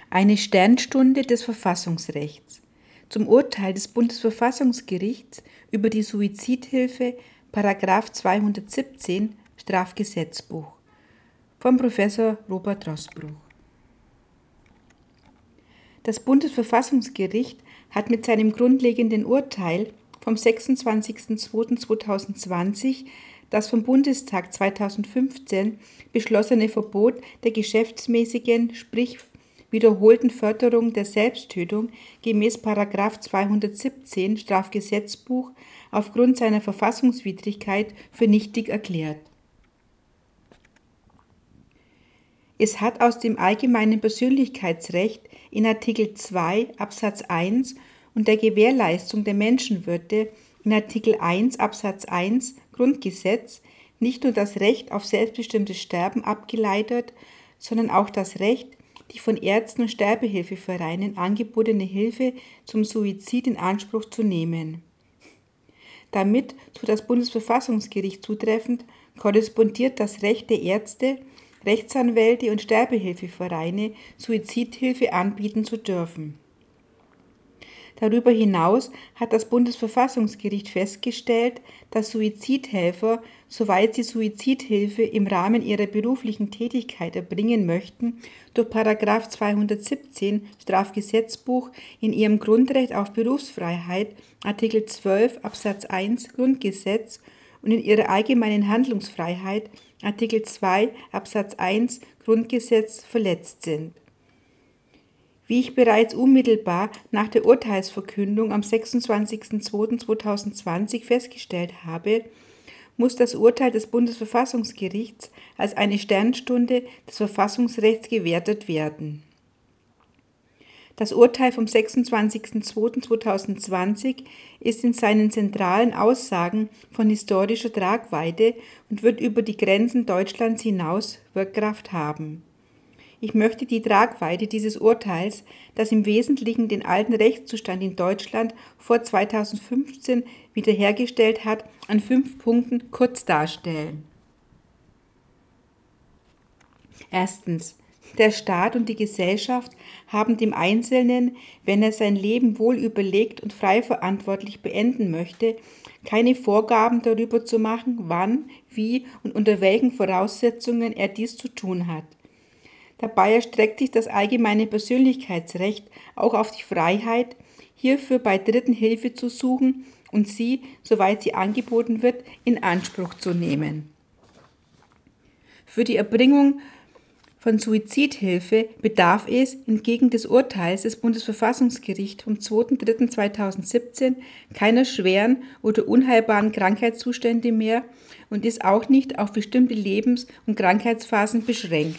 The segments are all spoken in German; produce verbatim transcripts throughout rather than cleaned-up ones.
Eine Sternstunde des Verfassungsrechts. Zum Urteil des Bundesverfassungsgerichts über die Suizidhilfe, Paragraph zweihundertsiebzehn Strafgesetzbuch von Professor Robert Roßbruch. Das Bundesverfassungsgericht hat mit seinem grundlegenden Urteil vom sechsundzwanzigsten zweiten zweitausendzwanzig das vom Bundestag zweitausendfünfzehn beschlossene Verbot der geschäftsmäßigen, sprich wiederholten Förderung der Selbsttötung gemäß Paragraph zweihundertsiebzehn Strafgesetzbuch aufgrund seiner Verfassungswidrigkeit für nichtig erklärt. Es hat aus dem allgemeinen Persönlichkeitsrecht in Artikel zwei Absatz eins und der Gewährleistung der Menschenwürde in Artikel eins Absatz eins Grundgesetz nicht nur das Recht auf selbstbestimmtes Sterben abgeleitet, sondern auch das Recht, die von Ärzten und Sterbehilfevereinen angebotene Hilfe zum Suizid in Anspruch zu nehmen. Damit, so das Bundesverfassungsgericht zutreffend, korrespondiert das Recht der Ärzte, Rechtsanwälte und Sterbehilfevereine, Suizidhilfe anbieten zu dürfen. Darüber hinaus hat das Bundesverfassungsgericht festgestellt, dass Suizidhelfer, soweit sie Suizidhilfe im Rahmen ihrer beruflichen Tätigkeit erbringen möchten, durch Paragraph zweihundertsiebzehn Strafgesetzbuch in ihrem Grundrecht auf Berufsfreiheit, Artikel zwölf Absatz eins Grundgesetz und in ihrer allgemeinen Handlungsfreiheit, Artikel zwei Absatz eins Grundgesetz verletzt sind. Wie ich bereits unmittelbar nach der Urteilsverkündung am sechsundzwanzigsten zweiten zweitausendzwanzig festgestellt habe, muss das Urteil des Bundesverfassungsgerichts als eine Sternstunde des Verfassungsrechts gewertet werden. Das Urteil vom sechsundzwanzigsten zweiten zweitausendzwanzig ist in seinen zentralen Aussagen von historischer Tragweite und wird über die Grenzen Deutschlands hinaus Wirkkraft haben. Ich möchte die Tragweite dieses Urteils, das im Wesentlichen den alten Rechtszustand in Deutschland vor zweitausendfünfzehn wiederhergestellt hat, an fünf Punkten kurz darstellen. Erstens. Der Staat und die Gesellschaft haben dem Einzelnen, wenn er sein Leben wohl überlegt und frei verantwortlich beenden möchte, keine Vorgaben darüber zu machen, wann, wie und unter welchen Voraussetzungen er dies zu tun hat. Dabei erstreckt sich das allgemeine Persönlichkeitsrecht auch auf die Freiheit, hierfür bei Dritten Hilfe zu suchen und sie, soweit sie angeboten wird, in Anspruch zu nehmen. Für die Erbringung von Suizidhilfe bedarf es, entgegen des Urteils des Bundesverfassungsgerichts vom zweiten dritten zweitausendsiebzehn, keiner schweren oder unheilbaren Krankheitszustände mehr und ist auch nicht auf bestimmte Lebens- und Krankheitsphasen beschränkt.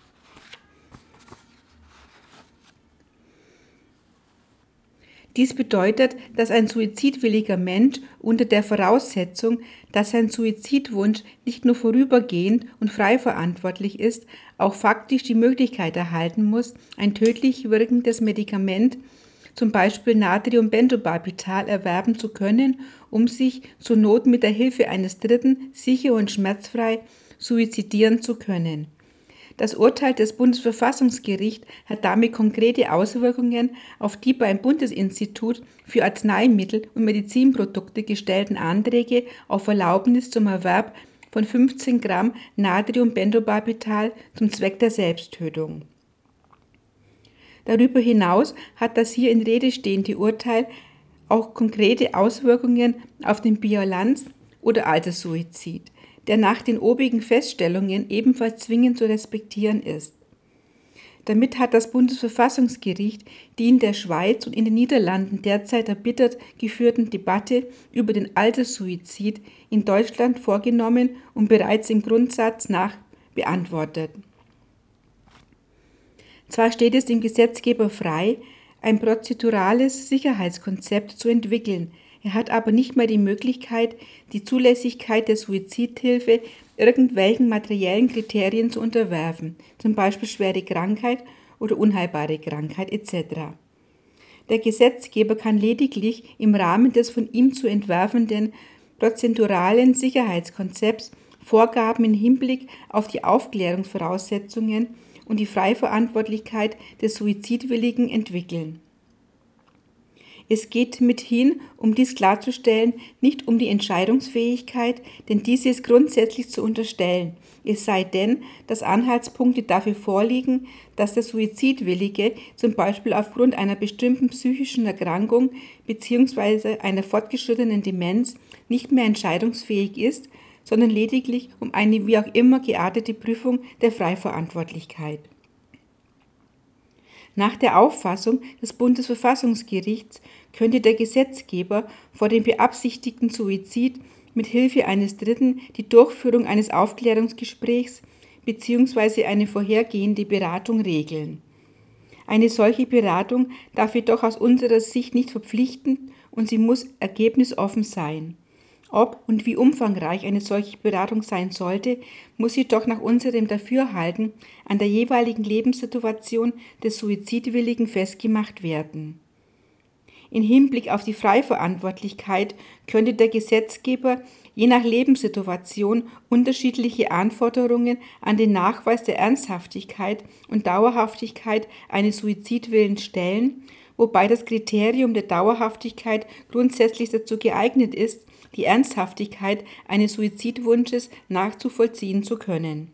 Dies bedeutet, dass ein suizidwilliger Mensch unter der Voraussetzung, dass sein Suizidwunsch nicht nur vorübergehend und frei verantwortlich ist, auch faktisch die Möglichkeit erhalten muss, ein tödlich wirkendes Medikament, zum Beispiel Natriumbenzobarbital, erwerben zu können, um sich zur Not mit der Hilfe eines Dritten sicher und schmerzfrei suizidieren zu können. Das Urteil des Bundesverfassungsgerichts hat damit konkrete Auswirkungen auf die beim Bundesinstitut für Arzneimittel und Medizinprodukte gestellten Anträge auf Erlaubnis zum Erwerb von fünfzehn Gramm Natriumbenzobarbital zum Zweck der Selbsttötung. Darüber hinaus hat das hier in Rede stehende Urteil auch konkrete Auswirkungen auf den Bilanz- oder Alterssuizid, der nach den obigen Feststellungen ebenfalls zwingend zu respektieren ist. Damit hat das Bundesverfassungsgericht die in der Schweiz und in den Niederlanden derzeit erbittert geführten Debatte über den Alterssuizid in Deutschland vorgenommen und bereits im Grundsatz nach beantwortet. Zwar steht es dem Gesetzgeber frei, ein prozedurales Sicherheitskonzept zu entwickeln, er hat aber nicht mehr die Möglichkeit, die Zulässigkeit der Suizidhilfe irgendwelchen materiellen Kriterien zu unterwerfen, zum Beispiel schwere Krankheit oder unheilbare Krankheit et cetera. Der Gesetzgeber kann lediglich im Rahmen des von ihm zu entwerfenden prozeduralen Sicherheitskonzepts Vorgaben im Hinblick auf die Aufklärungsvoraussetzungen und die Freiverantwortlichkeit des Suizidwilligen entwickeln. Es geht mithin, um dies klarzustellen, nicht um die Entscheidungsfähigkeit, denn diese ist grundsätzlich zu unterstellen, es sei denn, dass Anhaltspunkte dafür vorliegen, dass der Suizidwillige zum Beispiel aufgrund einer bestimmten psychischen Erkrankung bzw. einer fortgeschrittenen Demenz nicht mehr entscheidungsfähig ist, sondern lediglich um eine wie auch immer geartete Prüfung der Freiverantwortlichkeit. Nach der Auffassung des Bundesverfassungsgerichts könnte der Gesetzgeber vor dem beabsichtigten Suizid mit Hilfe eines Dritten die Durchführung eines Aufklärungsgesprächs bzw. eine vorhergehende Beratung regeln. Eine solche Beratung darf jedoch aus unserer Sicht nicht verpflichtend und sie muss ergebnisoffen sein. Ob und wie umfangreich eine solche Beratung sein sollte, muss jedoch nach unserem Dafürhalten an der jeweiligen Lebenssituation des Suizidwilligen festgemacht werden. In Hinblick auf die Freiverantwortlichkeit könnte der Gesetzgeber je nach Lebenssituation unterschiedliche Anforderungen an den Nachweis der Ernsthaftigkeit und Dauerhaftigkeit eines Suizidwillens stellen, wobei das Kriterium der Dauerhaftigkeit grundsätzlich dazu geeignet ist, die Ernsthaftigkeit eines Suizidwunsches nachzuvollziehen zu können.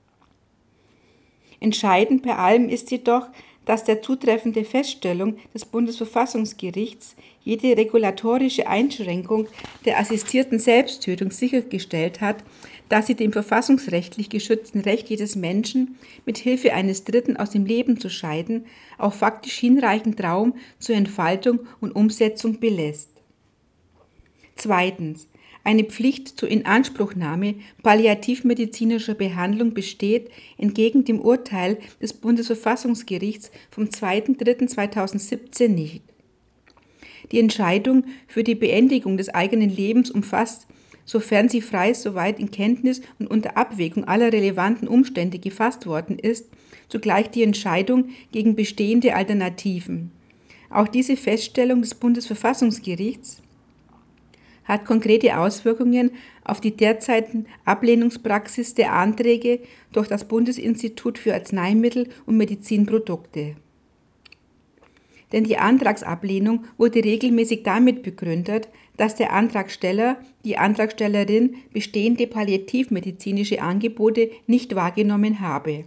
Entscheidend bei allem ist jedoch, dass der zutreffende Feststellung des Bundesverfassungsgerichts jede regulatorische Einschränkung der assistierten Selbsttötung sichergestellt hat, dass sie dem verfassungsrechtlich geschützten Recht jedes Menschen, mit Hilfe eines Dritten aus dem Leben zu scheiden, auch faktisch hinreichend Raum zur Entfaltung und Umsetzung belässt. Zweitens. Eine Pflicht zur Inanspruchnahme palliativmedizinischer Behandlung besteht entgegen dem Urteil des Bundesverfassungsgerichts vom zweiter dritter zweitausendsiebzehn nicht. Die Entscheidung für die Beendigung des eigenen Lebens umfasst, sofern sie frei soweit in Kenntnis und unter Abwägung aller relevanten Umstände gefasst worden ist, zugleich die Entscheidung gegen bestehende Alternativen. Auch diese Feststellung des Bundesverfassungsgerichts hat konkrete Auswirkungen auf die derzeitigen Ablehnungspraxis der Anträge durch das Bundesinstitut für Arzneimittel und Medizinprodukte. Denn die Antragsablehnung wurde regelmäßig damit begründet, dass der Antragsteller, die Antragstellerin bestehende palliativmedizinische Angebote nicht wahrgenommen habe.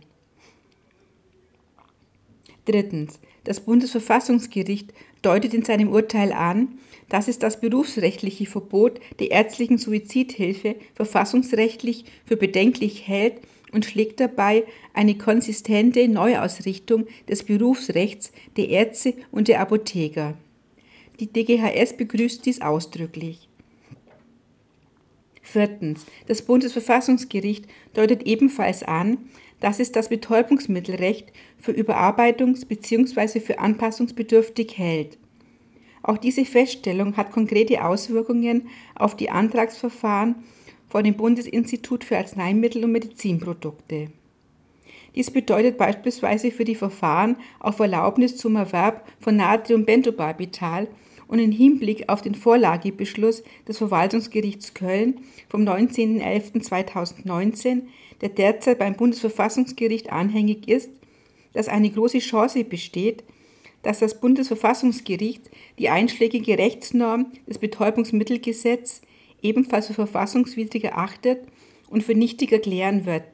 Drittens. Das Bundesverfassungsgericht deutet in seinem Urteil an, dass es das berufsrechtliche Verbot der ärztlichen Suizidhilfe verfassungsrechtlich für bedenklich hält und schlägt dabei eine konsistente Neuausrichtung des Berufsrechts der Ärzte und der Apotheker. Die D G H S begrüßt dies ausdrücklich. Viertens. Das Bundesverfassungsgericht deutet ebenfalls an, dass es das Betäubungsmittelrecht für überarbeitungs- bzw. für anpassungsbedürftig hält. Auch diese Feststellung hat konkrete Auswirkungen auf die Antragsverfahren vor dem Bundesinstitut für Arzneimittel und Medizinprodukte. Dies bedeutet beispielsweise für die Verfahren auf Erlaubnis zum Erwerb von Natriumbenzobarbital und im Hinblick auf den Vorlagebeschluss des Verwaltungsgerichts Köln vom neunzehnten elften zweitausendneunzehn, der derzeit beim Bundesverfassungsgericht anhängig ist, dass eine große Chance besteht, dass das Bundesverfassungsgericht die einschlägige Rechtsnorm des Betäubungsmittelgesetzes ebenfalls für verfassungswidrig erachtet und für nichtig erklären wird.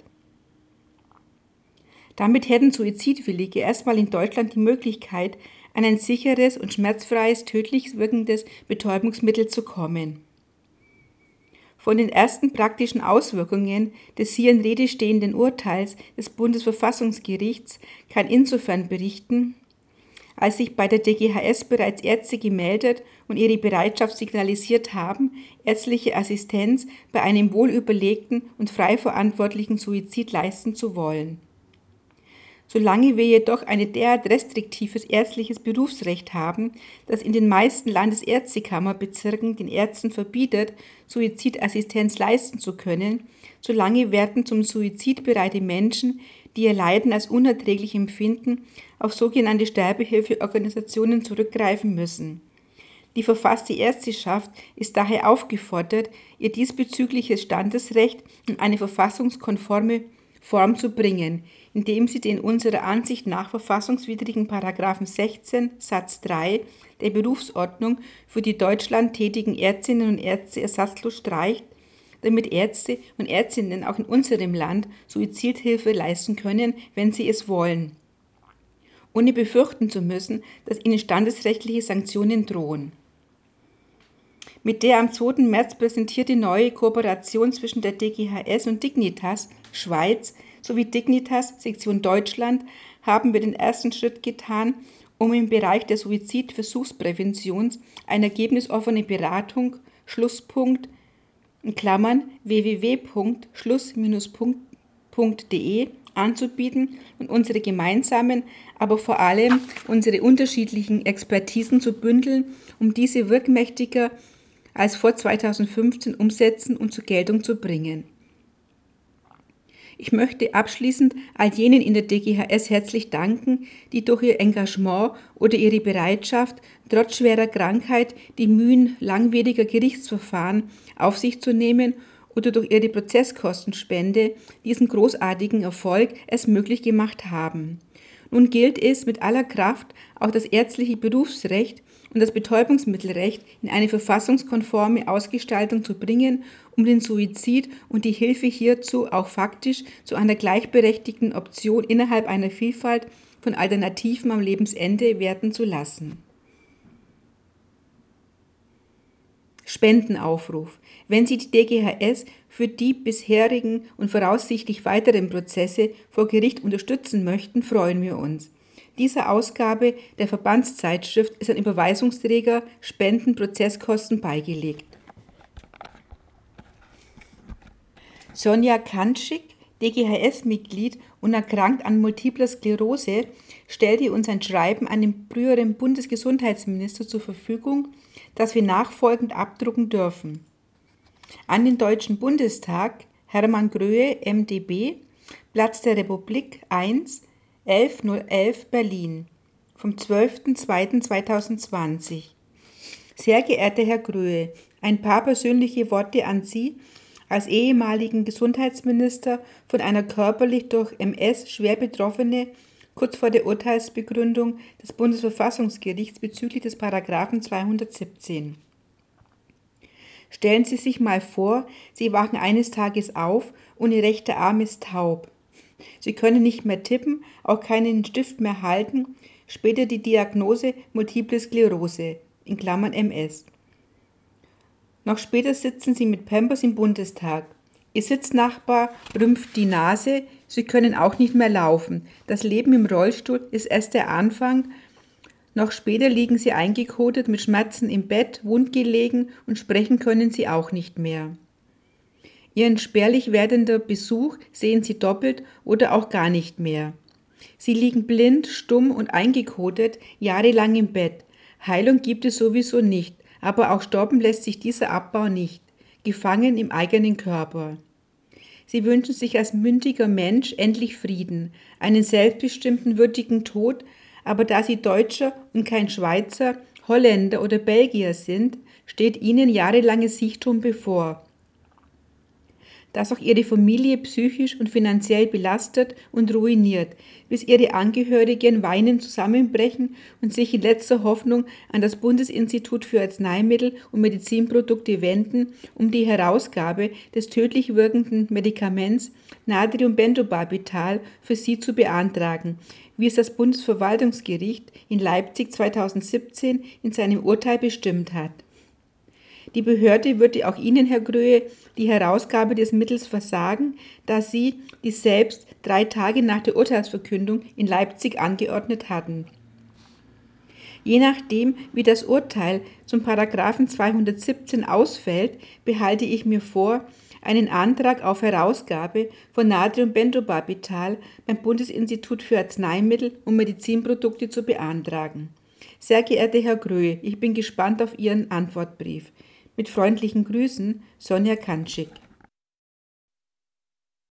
Damit hätten Suizidwillige erstmal in Deutschland die Möglichkeit, an ein sicheres und schmerzfreies, tödlich wirkendes Betäubungsmittel zu kommen. Von den ersten praktischen Auswirkungen des hier in Rede stehenden Urteils des Bundesverfassungsgerichts kann insofern berichten, als sich bei der D G H S bereits Ärzte gemeldet und ihre Bereitschaft signalisiert haben, ärztliche Assistenz bei einem wohlüberlegten und frei verantwortlichen Suizid leisten zu wollen. Solange wir jedoch ein derart restriktives ärztliches Berufsrecht haben, das in den meisten Landesärztekammerbezirken den Ärzten verbietet, Suizidassistenz leisten zu können, solange werden zum Suizid bereite Menschen, die ihr Leiden als unerträglich empfinden, auf sogenannte Sterbehilfeorganisationen zurückgreifen müssen. Die verfasste Ärzteschaft ist daher aufgefordert, ihr diesbezügliches Standesrecht in eine verfassungskonforme Form zu bringen. indem sie den unserer Ansicht nach verfassungswidrigen Paragraphen sechzehn Satz drei der Berufsordnung für die Deutschland tätigen Ärztinnen und Ärzte ersatzlos streicht, damit Ärzte und Ärztinnen auch in unserem Land Suizidhilfe leisten können, wenn sie es wollen, ohne befürchten zu müssen, dass ihnen standesrechtliche Sanktionen drohen. Mit der am zweiten März präsentierte neue Kooperation zwischen der D G H S und Dignitas Schweiz sowie Dignitas Sektion Deutschland haben wir den ersten Schritt getan, um im Bereich der Suizidversuchsprävention eine ergebnisoffene Beratung, Schlusspunkt, in Klammern w w w punkt schluss punkt punkt d e anzubieten und unsere gemeinsamen, aber vor allem unsere unterschiedlichen Expertisen zu bündeln, um diese wirkmächtiger als vor zweitausendfünfzehn umsetzen und zur Geltung zu bringen. Ich möchte abschließend all jenen in der D G H S herzlich danken, die durch ihr Engagement oder ihre Bereitschaft, trotz schwerer Krankheit die Mühen langwieriger Gerichtsverfahren auf sich zu nehmen oder durch ihre Prozesskostenspende diesen großartigen Erfolg es möglich gemacht haben. Nun gilt es mit aller Kraft, auch das ärztliche Berufsrecht und das Betäubungsmittelrecht in eine verfassungskonforme Ausgestaltung zu bringen, um den Suizid und die Hilfe hierzu auch faktisch zu einer gleichberechtigten Option innerhalb einer Vielfalt von Alternativen am Lebensende werden zu lassen. Spendenaufruf. Wenn Sie die D G H S für die bisherigen und voraussichtlich weiteren Prozesse vor Gericht unterstützen möchten, freuen wir uns. Dieser Ausgabe der Verbandszeitschrift ist ein Überweisungsträger Spenden Prozesskosten beigelegt. Sonja Kantschik, D G H S-Mitglied und erkrankt an Multipler Sklerose, stellte uns ein Schreiben an den früheren Bundesgesundheitsminister zur Verfügung, das wir nachfolgend abdrucken dürfen. An den Deutschen Bundestag, Hermann Gröhe, M d B, Platz der Republik eins, elf null elf Berlin, vom zwölften zweiten zweitausendzwanzig. Sehr geehrter Herr Gröhe, ein paar persönliche Worte an Sie als ehemaligen Gesundheitsminister von einer körperlich durch M S schwer Betroffene, kurz vor der Urteilsbegründung des Bundesverfassungsgerichts bezüglich des Paragraphen zweihundertsiebzehn. Stellen Sie sich mal vor, Sie wachen eines Tages auf und Ihr rechter Arm ist taub. Sie können nicht mehr tippen, auch keinen Stift mehr halten, später die Diagnose Multiple Sklerose, in Klammern M S. Noch später sitzen Sie mit Pampers im Bundestag. Ihr Sitznachbar rümpft die Nase, Sie können auch nicht mehr laufen. Das Leben im Rollstuhl ist erst der Anfang. Noch später liegen Sie eingekotet mit Schmerzen im Bett, wundgelegen und sprechen können Sie auch nicht mehr. Ihren spärlich werdenden Besuch sehen Sie doppelt oder auch gar nicht mehr. Sie liegen blind, stumm und eingekotet jahrelang im Bett. Heilung gibt es sowieso nicht, aber auch stoppen lässt sich dieser Abbau nicht. Gefangen im eigenen Körper. Sie wünschen sich als mündiger Mensch endlich Frieden, einen selbstbestimmten, würdigen Tod, aber da Sie Deutscher und kein Schweizer, Holländer oder Belgier sind, steht Ihnen jahrelanges Siechtum bevor, das auch Ihre Familie psychisch und finanziell belastet und ruiniert, bis Ihre Angehörigen weinend zusammenbrechen und sich in letzter Hoffnung an das Bundesinstitut für Arzneimittel und Medizinprodukte wenden, um die Herausgabe des tödlich wirkenden Medikaments Natriumbenzobarbital für sie zu beantragen, wie es das Bundesverwaltungsgericht in Leipzig zweitausendsiebzehn in seinem Urteil bestimmt hat. Die Behörde würde auch Ihnen, Herr Gröhe, die Herausgabe des Mittels versagen, da Sie dies selbst drei Tage nach der Urteilsverkündung in Leipzig angeordnet hatten. Je nachdem, wie das Urteil zum Paragraphen zweihundertsiebzehn ausfällt, behalte ich mir vor, einen Antrag auf Herausgabe von Natriumbenzobarbital beim Bundesinstitut für Arzneimittel und Medizinprodukte zu beantragen. Sehr geehrter Herr Gröhe, ich bin gespannt auf Ihren Antwortbrief. Mit freundlichen Grüßen, Sonja Kantschik.